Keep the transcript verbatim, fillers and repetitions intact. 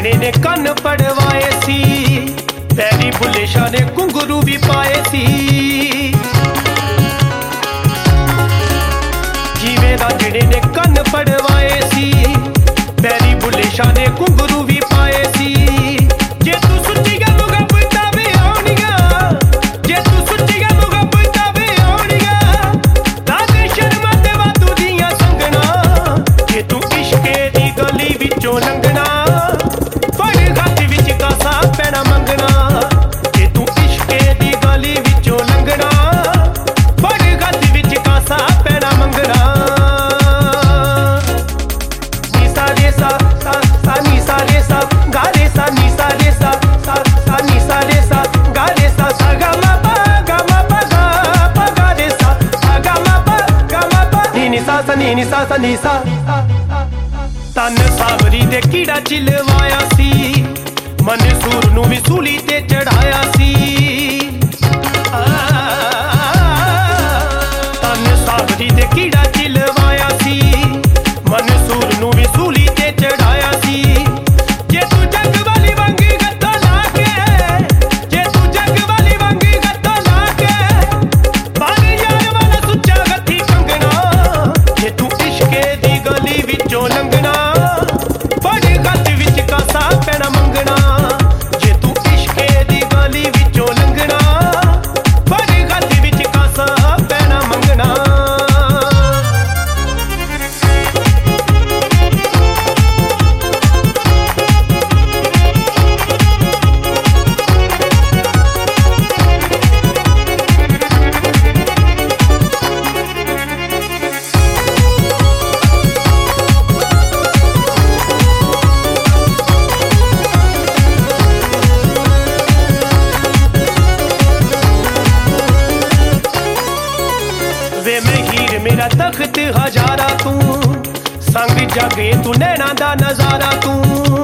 रांझणे ने कन्न पड़वाए सी, पैरी बुले शाह ने घुंघरू भी पाए सी। जिवें रांझणे ने कन्न पड़वाए सी, पैरी बुले शाह ने घुंघरू भी पाए सी। जे तू सुच्ची गल मुहब्बत वे आउणियां, जे तू सुच्ची गल मुहब्बत वे आउणियां, लागे शर्मा ते वाधू दियां संगना। जे तू इश्के दी गली विचों लंघना, नी सा सा नी सा। तन सावरी दे कीड़ा चिलवाया सी, मंसूर नू भी सूली ते चढ़ाया सी। तन सावरी दे कीड़ा चिलवाया सी, मंसूर नू भी सूली ते चढ़ाया सी। जे तू जग वाली वंगी गत्तो लाके, जे तू जग वाली वंगी गत्तो लाके, पानी यार वाला सुच्चा गत्थी कंगना। जे तू इश्के दी गली विचों लंघना, बड़े गज विच कासा पैना मंगना। जे तू इश्के दी गली विचों लंघना, बड़े गज विच कासा पैना मंगना। वे मैं हीर मेरा तख्त हजारा तू, संग जागे तू नैना दा नजारा तू।